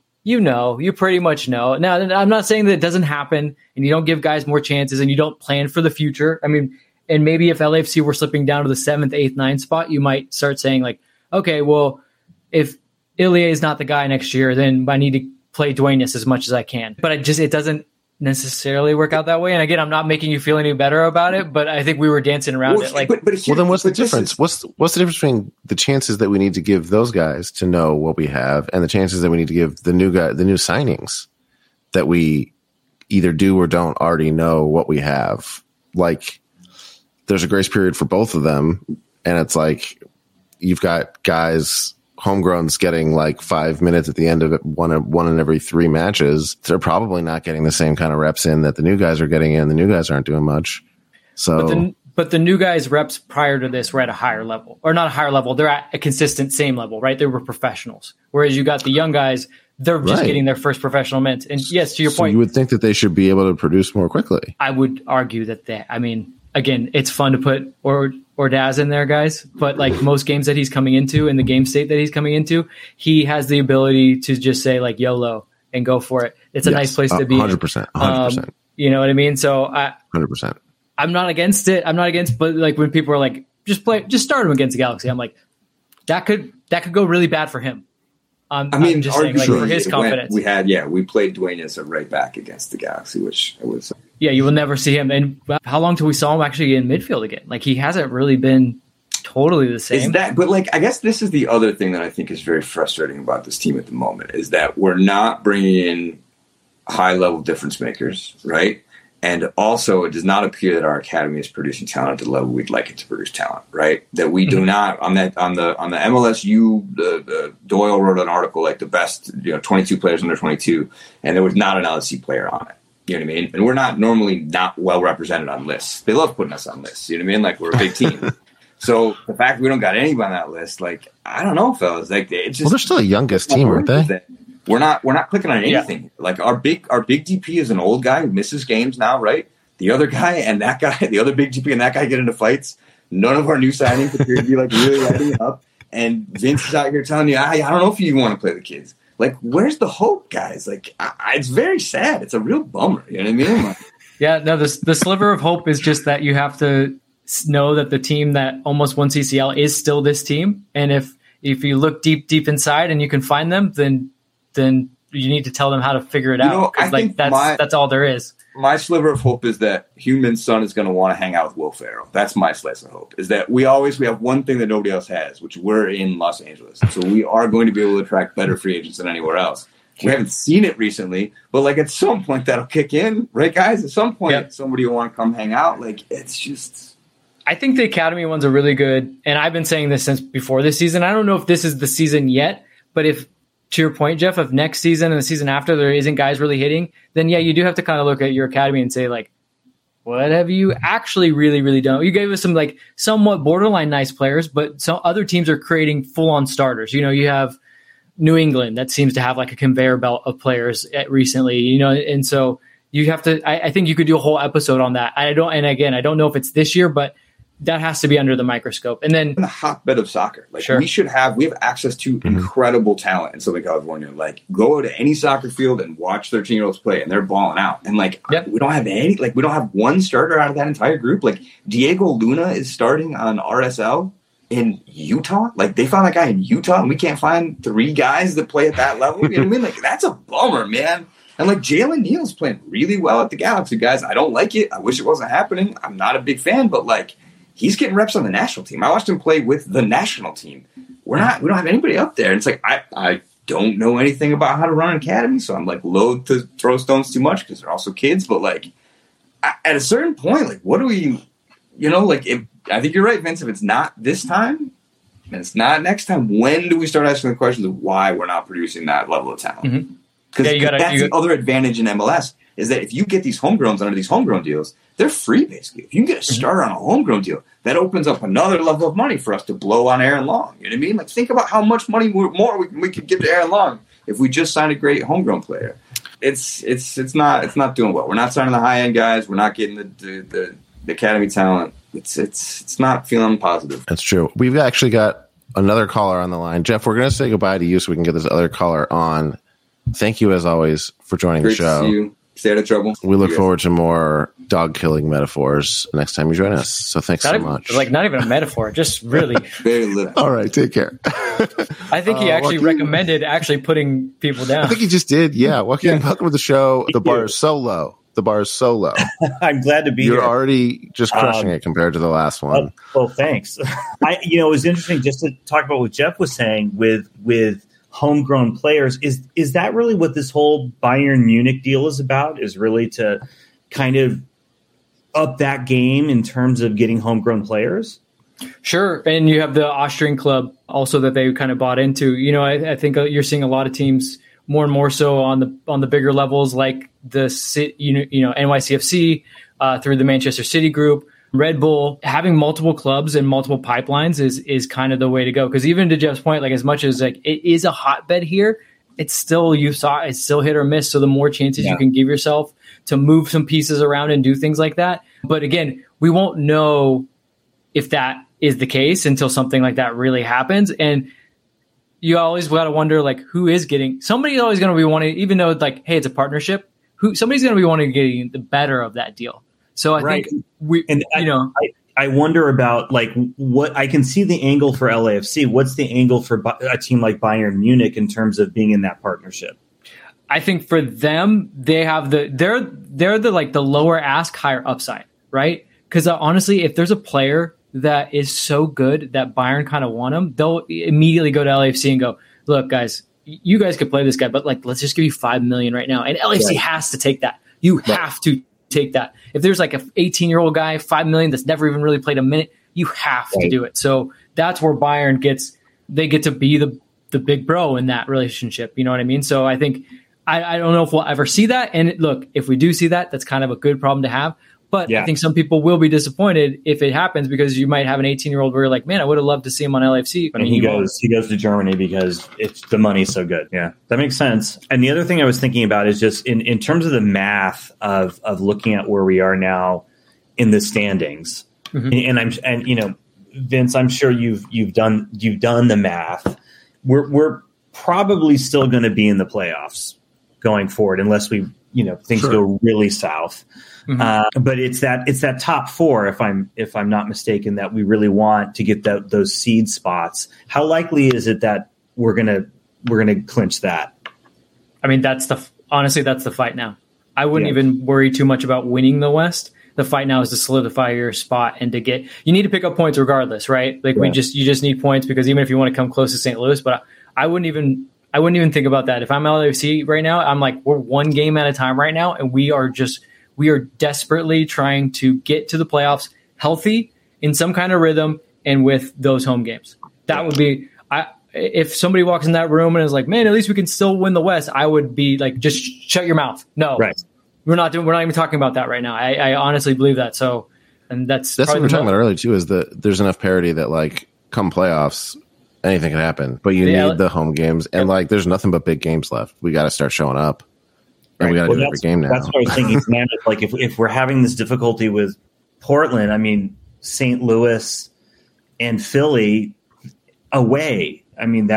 you pretty much know. Now I'm not saying that it doesn't happen and you don't give guys more chances and you don't plan for the future. I mean, and maybe if LAFC were slipping down to the 7th, 8th, 9th spot, you might start saying like, okay, well, if Ilie is not the guy next year, then I need to play Duenas as much as I can. But it doesn't necessarily work out that way. And again, I'm not making you feel any better about it, but I think we were dancing around it. Like, then what's the difference? What's the difference between the chances that we need to give those guys to know what we have and the chances that we need to give the new signings that we either do or don't already know what we have? Like there's a grace period for both of them. And it's like, you've got guys, homegrowns getting like 5 minutes at the end of it, one in every 3 matches. They're probably not getting the same kind of reps in that the new guys are getting in. The new guys aren't doing much. So, but the new guys' reps prior to this were at a higher level, or not a higher level. They're at a consistent same level, right? They were professionals. Whereas you got the young guys, They're just getting their first professional mints. And yes, to your point, you would think that they should be able to produce more quickly. I would argue that again, it's fun to put Ordaz in there, guys. But like most games that he's coming into, in the game state that he's coming into, he has the ability to just say like YOLO and go for it. It's a nice place to be. 100%. You know what I mean? So 100%. I'm not against it. But like when people are like, just start him against the Galaxy. I'm like, that could go really bad for him. I'm just saying, like, for his confidence. We played Dwayne as a right back against the Galaxy, which was. Yeah, you will never see him. And how long till we saw him actually in midfield again? Like, he hasn't really been totally the same. But like, I guess this is the other thing that I think is very frustrating about this team at the moment is that we're not bringing in high level difference makers, right? And also, it does not appear that our academy is producing talent at the level we'd like it to produce talent, right? That we do not on the MLSU. The Doyle wrote an article like the best 22 players under 22, and there was not an LSU player on it. You know what I mean? And we're not normally not well represented on lists. They love putting us on lists. You know what I mean? Like, we're a big team. So the fact that we don't got anybody on that list, like, I don't know, fellas. Like, it's just, they're still the youngest team, aren't they? We're not clicking on anything. Yeah. Like, our big DP is an old guy who misses games now, right? The other guy and that guy, the other big DP and that guy get into fights. None of our new signings appear to be like really lighting up. And Vince is out here telling you, I don't know if you want to play the kids. Like, where's the hope, guys? Like, it's very sad. It's a real bummer. You know what I mean? Like, yeah, no, the sliver of hope is just that you have to know that the team that almost won CCL is still this team. And if you look deep inside and you can find them, then you need to tell them how to figure it out. I think that's all there is. My sliver of hope is that Human's son is going to want to hang out with Will Ferrell. That's my slice of hope, is that we have one thing that nobody else has, which we're in Los Angeles. So we are going to be able to attract better free agents than anywhere else. We haven't seen it recently, but like at some point that'll kick in, right, guys? At some point, somebody will want to come hang out. Like, it's just... I think the Academy ones are really good, and I've been saying this since before this season. I don't know if this is the season yet, but if, to your point, Jeff, if next season and the season after there isn't guys really hitting, then yeah, you do have to kind of look at your academy and say, like, what have you actually really, really done? You gave us some like somewhat borderline nice players, but some other teams are creating full-on starters. You have New England that seems to have like a conveyor belt of players recently, and so you have to. I think you could do a whole episode on that. I don't know if it's this year, but that has to be under the microscope. And then the hotbed of soccer. Like, we have access to incredible talent in Southern California. Like, go to any soccer field and watch 13-year-olds play, and they're balling out. And like, we don't have one starter out of that entire group. Like, Diego Luna is starting on RSL in Utah. Like, they found that guy in Utah, and we can't find 3 guys that play at that level. You know what I mean? Like, that's a bummer, man. And like, Jalen Neal's playing really well at the Galaxy, guys. I don't like it. I wish it wasn't happening. I'm not a big fan, but like, he's getting reps on the national team. I watched him play with the national team. We don't have anybody up there. And it's like, I don't know anything about how to run an academy, so I'm like loath to throw stones too much because they're also kids. But like, at a certain point, like, what do we, I think you're right, Vince. If it's not this time and it's not next time, when do we start asking the questions of why we're not producing that level of talent? Because that's the other advantage in MLS is that if you get these homegrowns under these homegrown deals, they're free, basically. If you can get a starter on a homegrown deal, that opens up another level of money for us to blow on Aaron Long. You know what I mean? Like, think about how much money more we could give to Aaron Long if we just signed a great homegrown player. It's not doing well. We're not signing the high end guys. We're not getting the academy talent. It's not feeling positive. That's true. We've actually got another caller on the line. Jeff, we're going to say goodbye to you so we can get this other caller on. Thank you, as always, for joining the show. Great to see you. Stay out of trouble. We look forward to more dog-killing metaphors next time you join us. So thanks so much. Like, not even a metaphor, just really. Very little. All right, take care. I think he actually recommended putting people down. I think he just did, yeah. Welcome to the show. The bar is so low. I'm glad to be here. You're already just crushing it compared to the last one. Well, thanks. It was interesting just to talk about what Jeff was saying with homegrown players. Is that really what this whole Bayern Munich deal is about? Is really to kind of up that game in terms of getting homegrown players? Sure. And you have the Austrian club also that they kind of bought into. I think you're seeing a lot of teams more and more so on the bigger levels, like the NYCFC through the Manchester City group. Red Bull, having multiple clubs and multiple pipelines is kind of the way to go. Because even to Jeff's point, like, as much as like it is a hotbed here, it's still it's still hit or miss. So the more chances you can give yourself to move some pieces around and do things like that. But again, we won't know if that is the case until something like that really happens. And you always got to wonder, like, who is getting, somebody's always going to be wanting, even though it's like, hey, it's a partnership, somebody's going to be wanting to get the better of that deal. So I think I wonder about, like, what I can see the angle for LAFC. What's the angle for a team like Bayern Munich in terms of being in that partnership? I think for them, they have they're the like the lower ask, higher upside, right? Because honestly, if there's a player that is so good that Bayern kind of want him, they'll immediately go to LAFC and go, look, guys, you guys could play this guy, but like, let's just give you $5 million right now. And LAFC has to take that. You have to take that. If there's like an 18-year-old guy, $5 million that's never even really played a minute, you have to do it. So that's where Bayern they get to be the big bro in that relationship. You know what I mean? So I think, I don't know if we'll ever see that. And look, if we do see that, that's kind of a good problem to have. But I think some people will be disappointed if it happens, because you might have an 18-year-old where you're like, man, I would have loved to see him on LAFC. But he goes to Germany because the money's so good. Yeah, that makes sense. And the other thing I was thinking about is just in terms of the math of looking at where we are now in the standings. Mm-hmm. And Vince, I'm sure you've done the math. We're probably still going to be in the playoffs going forward, unless we things go really south. Mm-hmm. But it's that top four, if I'm not mistaken, that we really want to get those seed spots. How likely is it that we're gonna clinch that? I mean, honestly, that's the fight now. I wouldn't even worry too much about winning the West. The fight now is to solidify your spot and you need to pick up points regardless, right? Like you just need points, because even if you want to come close to St. Louis, but I wouldn't even think about that. If I'm LAFC right now, I'm like, we're one game at a time right now, and we are desperately trying to get to the playoffs healthy, in some kind of rhythm, and with those home games. That would be, if somebody walks in that room and is like, man, at least we can still win the West, I would be like, just shut your mouth. No, we're not even talking about that right now. I honestly believe that. So, and that's what we were talking about earlier too, is that there's enough parity that, like, come playoffs, anything can happen, but you need the home games, and like, there's nothing but big games left. We got to start showing up. And we got to do every game now. That's what I was thinking. Like, if we're having this difficulty with Portland, I mean, St. Louis and Philly away. I mean,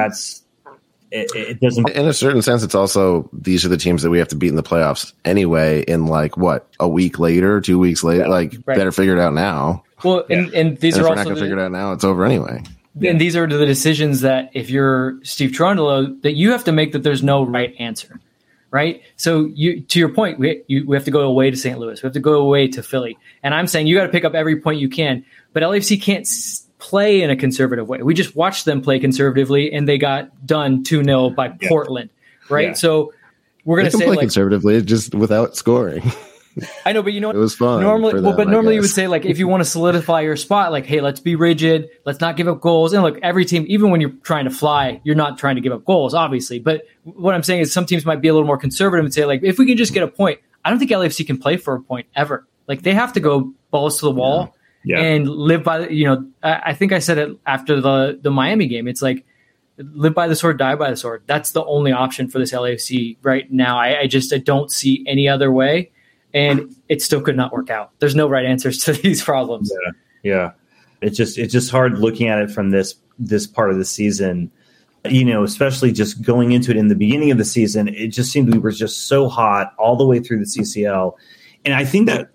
it doesn't. In a certain sense, it's also, these are the teams that we have to beat in the playoffs anyway. In like a week later, 2 weeks later, better figure it out now. Well, and these are if we're also not going to figure it out now, it's over anyway. And these are the decisions that, if you're Steve Cherundolo, that you have to make, that there's no right answer. Right. So to your point, we have to go away to St. Louis. We have to go away to Philly. And I'm saying you got to pick up every point you can. But LAFC can't play in a conservative way. We just watched them play conservatively, and they got done 2-0 by Portland. Right. Yeah. So we're going to say, play conservatively, just without scoring. I know, but it was fun. Normally you would say, like, if you want to solidify your spot, like, hey, let's be rigid, let's not give up goals. And look, every team, even when you're trying to fly, you're not trying to give up goals, obviously. But what I'm saying is, some teams might be a little more conservative and say, like, if we can just get a point, I don't think LAFC can play for a point ever. Like, they have to go balls to the wall and live by I think I said it after the Miami game. It's like, live by the sword, die by the sword. That's the only option for this LAFC right now. I don't see any other way. And it still could not work out. There's no right answers to these problems. Yeah. It's just hard looking at it from this part of the season, especially just going into it in the beginning of the season. It just seemed we were just so hot all the way through the CCL. And I think that,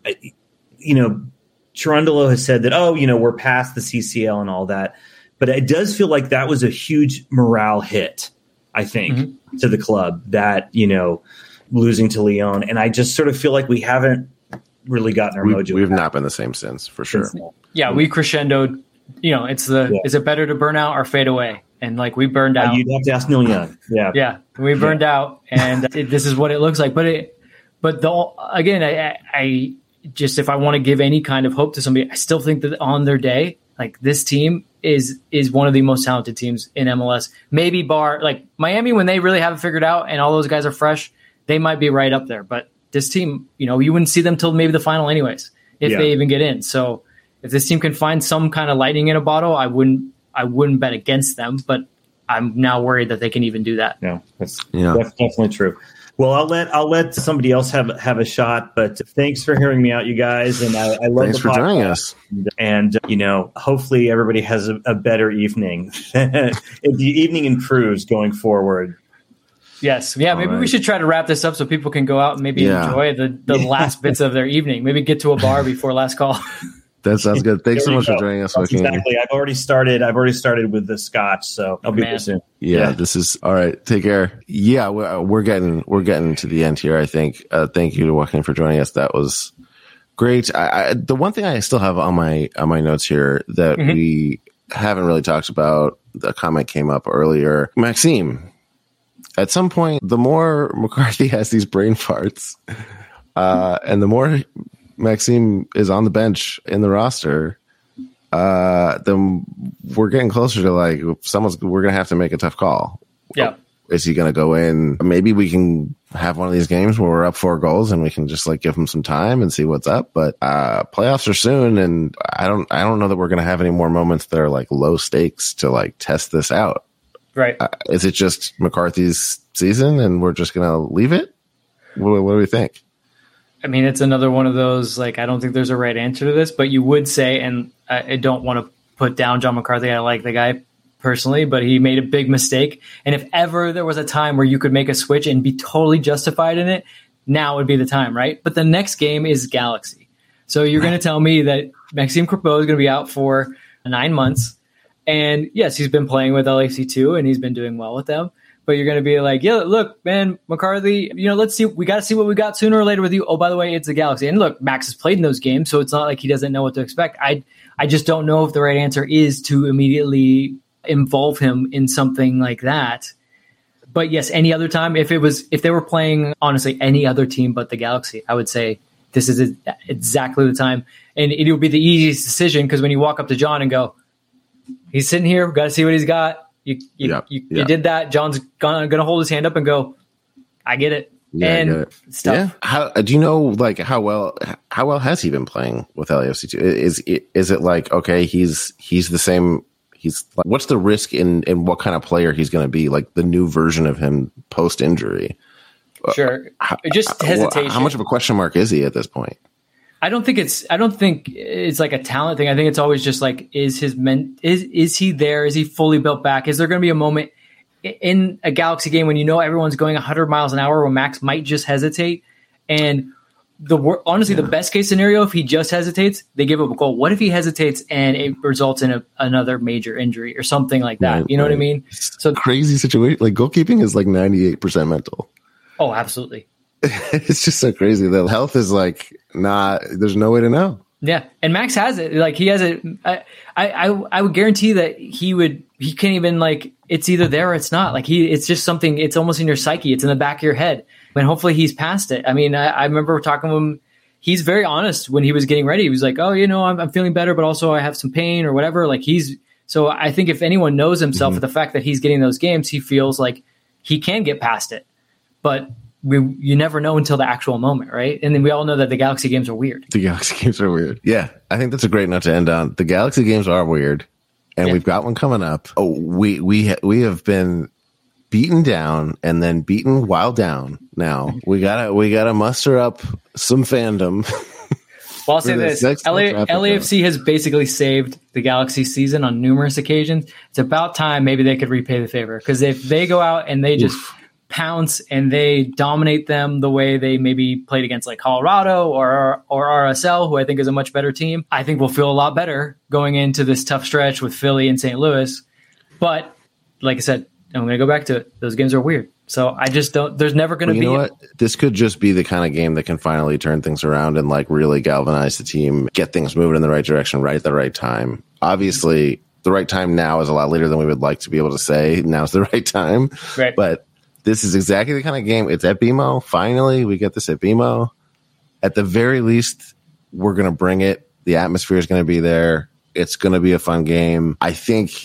Cherundolo has said that, we're past the CCL and all that. But it does feel like that was a huge morale hit, I think, to the club, that, losing to Lyon. And I just sort of feel like we haven't really gotten our mojo. We've not been the same since, for sure. Yeah, we crescendoed. Is it better to burn out or fade away? And like, we burned out. You'd have to ask Neil Young. Yeah, we burned out, and this is what it looks like. But I just, if I want to give any kind of hope to somebody, I still think that on their day, like, this team is one of the most talented teams in MLS. Maybe bar like Miami, when they really have it figured out and all those guys are fresh, they might be right up there. But this team, you wouldn't see them till maybe the final anyways, if they even get in. So if this team can find some kind of lightning in a bottle, I wouldn't bet against them, but I'm now worried that they can even do that. No, that's definitely true. Well, I'll let somebody else have a shot, but thanks for hearing me out, you guys, and I love Thanks the for joining us. And hopefully everybody has a better evening, the evening and cruise going forward. Yes, yeah. Maybe we should try to wrap this up so people can go out and maybe enjoy the last bits of their evening. Maybe get to a bar before last call. That sounds good. Thanks so much for joining us, Joaquin. Exactly. I've already started with the scotch, so I'll be there soon. Yeah, this is all right. Take care. Yeah, we're getting to the end here, I think. Thank you to Joaquin for joining us. That was great. The one thing I still have on my notes here that we haven't really talked about, the comment came up earlier. Maxime, at some point, the more McCarthy has these brain farts, and the more Maxime is on the bench in the roster, then we're getting closer to like we're going to have to make a tough call. Yeah. Is he going to go in? Maybe we can have one of these games where we're up 4 goals and we can just like give him some time and see what's up. But playoffs are soon, and I don't know that we're going to have any more moments that are like low stakes to like test this out. Right. Is it just McCarthy's season and we're just going to leave it? What do we think? I mean, it's another one of those, like, I don't think there's a right answer to this, but you would say, and I don't want to put down John McCarthy. I like the guy personally, but he made a big mistake. And if ever there was a time where you could make a switch and be totally justified in it, now would be the time, right? But the next game is Galaxy. So you're going to tell me that Maxime Crepeau is going to be out for 9 months. And yes, he's been playing with LAFC2 and he's been doing well with them. But you're going to be like, yeah, look, man, McCarthy, let's see. We got to see what we got sooner or later with you. Oh, by the way, it's the Galaxy. And look, Max has played in those games, so it's not like he doesn't know what to expect. I just don't know if the right answer is to immediately involve him in something like that. But yes, any other time, if they were playing, honestly, any other team but the Galaxy, I would say this is exactly the time. And it would be the easiest decision because when you walk up to John and go, he's sitting here, we've got to see what he's got. You did that. John's gonna hold his hand up and go, I get it. Yeah, and I get it. Stuff. Yeah. How do you know like how well has he been playing with LAFC2? Is it like, okay, he's the same? He's like, what's the risk in what kind of player he's going to be? Like the new version of him post injury. Sure. Just hesitation. How much of a question mark is he at this point? I don't think it's like a talent thing. I think it's always just like, is he there? Is he fully built back? Is there going to be a moment in a Galaxy game when everyone's going 100 miles an hour where Max might just hesitate? And honestly, the best case scenario, if he just hesitates, they give up a goal. What if he hesitates and it results in another major injury or something like that? Right, what I mean? So crazy situation. Like goalkeeping is like 98% mental. Oh, absolutely. It's just so crazy. The health is like there's no way to know. Yeah. And Max has it. Like he has it. I would guarantee that he can't even like, it's either there or it's not. Like it's just something, it's almost in your psyche. It's in the back of your head. And hopefully he's past it. I mean, I remember talking to him. He's very honest when he was getting ready. He was like, oh, I'm feeling better, but also I have some pain or whatever. Like so I think if anyone knows himself for the fact that he's getting those games, he feels like he can get past it. But you never know until the actual moment, right? And then we all know that the Galaxy games are weird. The Galaxy games are weird. Yeah, I think that's a great note to end on. The Galaxy games are weird, and we've got one coming up. Oh, we have been beaten down and then beaten while down. Now we gotta muster up some fandom. Well, I'll say this: LAFC has basically saved the Galaxy season on numerous occasions. It's about time maybe they could repay the favor, because if they go out and they just pounce and they dominate them the way they maybe played against like Colorado or RSL, who I think is a much better team, I think we'll feel a lot better going into this tough stretch with Philly and St. Louis. But like I said, I'm going to go back to it. Those games are weird. So I just don't, there's never going to be. You know what? This could just be the kind of game that can finally turn things around and like really galvanize the team, get things moving in the right direction, right at the right time. Obviously, the right time now is a lot later than we would like to be able to say now's the right time. Right. But this is exactly the kind of game. It's at BMO. Finally, we get this at BMO. At the very least, we're going to bring it. The atmosphere is going to be there. It's going to be a fun game. I think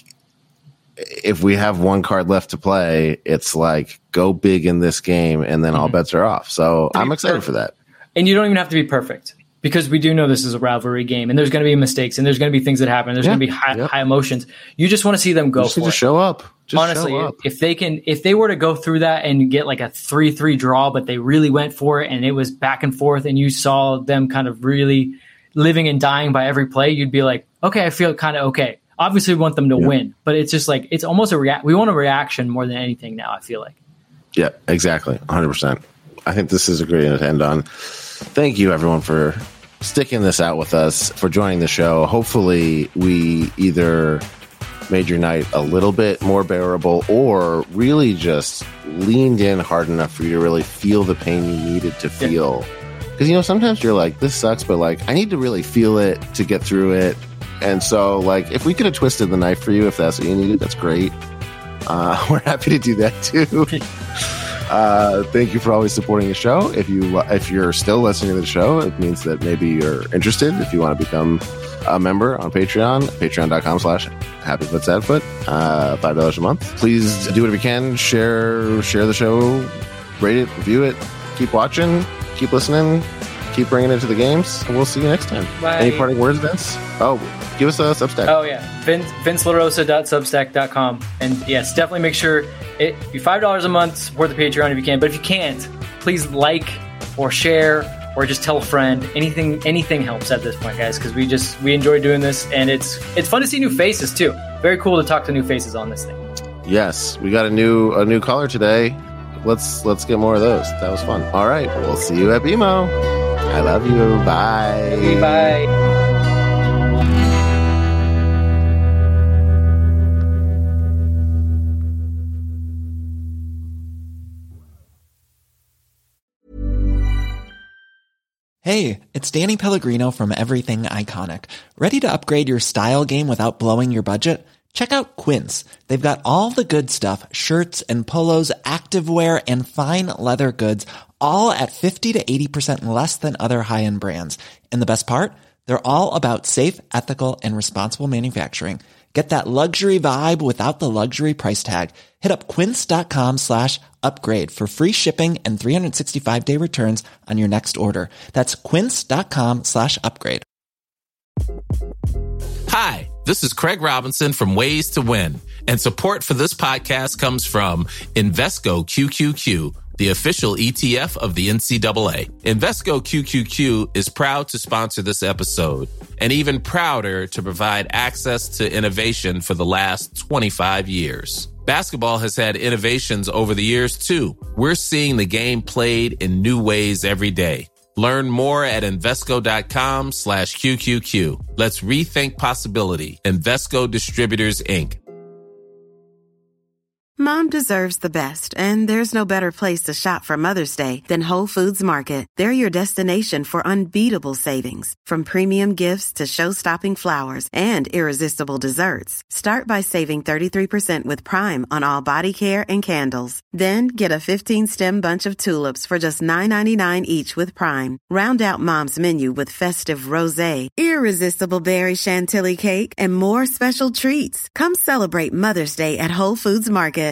if we have one card left to play, it's like go big in this game and then all bets are off. So I'm excited for that. And you don't even have to be perfect, because we do know this is a rivalry game and there's going to be mistakes and there's going to be things that happen. There's going to be high emotions. You just want to see them go for it. Just show up. Just honestly, show up. if they were to go through that and get like a 3-3 draw, but they really went for it and it was back and forth and you saw them kind of really living and dying by every play, you'd be like, okay, I feel kind of okay. Obviously we want them to win, but it's just like, it's almost we want a reaction more than anything now, I feel like. Yeah, exactly. 100%. I think this is a great note to end on. Thank you everyone for sticking this out with us, for joining the show. Hopefully we either made your night a little bit more bearable or really just leaned in hard enough for you to really feel the pain you needed to feel. Because, you know, sometimes you're like, this sucks, but like, I need to really feel it to get through it. And so, like, if we could have twisted the knife for you, if that's what you needed, that's great. We're happy to do that too. Thank you for always supporting the show. If you're still listening to the show, it means that maybe you're interested. If you want to become a member on Patreon, patreon.com/HappyFootSadFoot, $5 a month. Please do whatever you can. Share the show, rate it, review it, keep watching, keep listening, keep bringing it to the games. We'll see you next time. Bye. Any parting words, Vince? Oh, give us a Substack. Oh yeah, VinceLaRosa.substack.com. And yes, definitely make sure be $5 a month, support the Patreon if you can. But if you can't, please like or share or just tell a friend. Anything helps at this point, guys, because we enjoy doing this, and it's fun to see new faces too. Very cool to talk to new faces on this thing. Yes, we got a new caller today. Let's get more of those. That was fun. All right, we'll see you at BMO. I love you. Bye. Bye. Hey, it's Danny Pellegrino from Everything Iconic. Ready to upgrade your style game without blowing your budget? Check out Quince. They've got all the good stuff, shirts and polos, activewear, and fine leather goods, all at 50 to 80% less than other high-end brands. And the best part? They're all about safe, ethical, and responsible manufacturing. Get that luxury vibe without the luxury price tag. Hit up quince.com/upgrade for free shipping and 365-day returns on your next order. That's quince.com/upgrade. Hi, this is Craig Robinson from Ways to Win, and support for this podcast comes from Invesco QQQ, the official ETF of the NCAA. Invesco QQQ is proud to sponsor this episode, and even prouder to provide access to innovation for the last 25 years. Basketball has had innovations over the years, too. We're seeing the game played in new ways every day. Learn more at Invesco.com/QQQ. Let's rethink possibility. Invesco Distributors, Inc. Mom deserves the best, and there's no better place to shop for Mother's Day than Whole Foods Market. They're your destination for unbeatable savings, from premium gifts to show-stopping flowers and irresistible desserts. Start by saving 33% with Prime on all body care and candles. Then get a 15-stem bunch of tulips for just $9.99 each with Prime. Round out Mom's menu with festive rosé, irresistible berry chantilly cake, and more special treats. Come celebrate Mother's Day at Whole Foods Market.